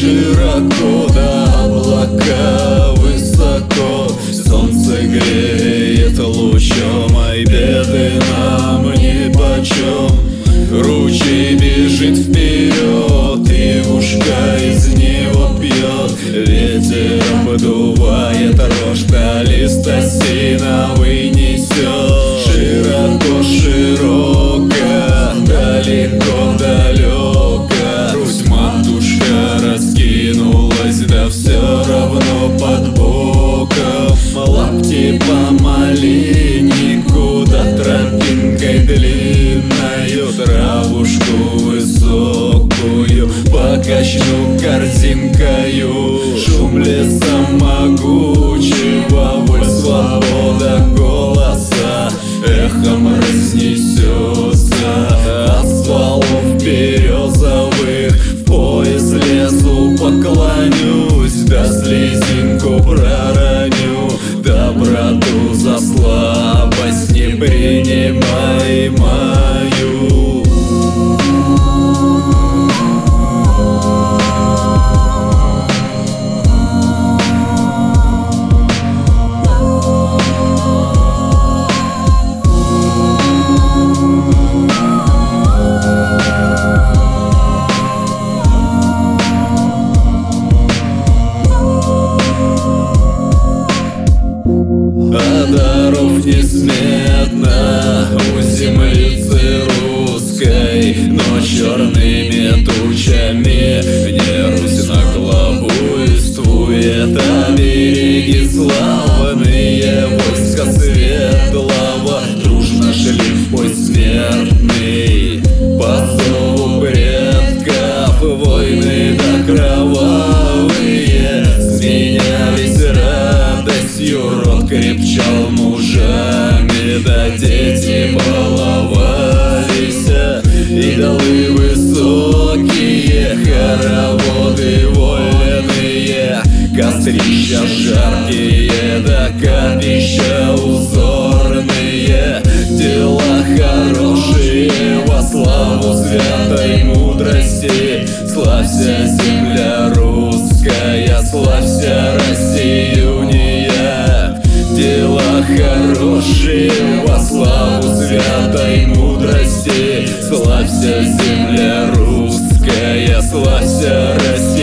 широко, да облака высоко. Солнце греет лучом, ай, беды нам нипочем. Ручей бежит вперед, и ушка из него пьет. Ветер подувает рожь, да лист осиновый несет. Широко, широко, далеко, далеко. Грудь матушка раскинулась, да все равно под боком. Лапти по малинику, да тропинкой длинною. Травушку высокую покачну корзинкою. Шум леса могучего, воль, свобода голоса эхом разнесется от стволов березовых. В пояс лесу поклонюсь, да слезинку пророню. Доброту за слабость не принимай мою. А даров несметно у землицы русской, но черными тучами не Русь наглобуйствует. А береги славные войска светлого дружно шли в бой смертный. По зову предков войны да кровавые сменялись радостью. Род крепчал мужами, да дети баловались. Идолы высокие, хороводы вольные, кострища жаркие, да капища узорные. Дела хорошие во славу святой мудрости. Славься, земля русская, славься, Россиюния. Дела хорошие во славу святой мудрости. Славься, земля русская, славься, Россия.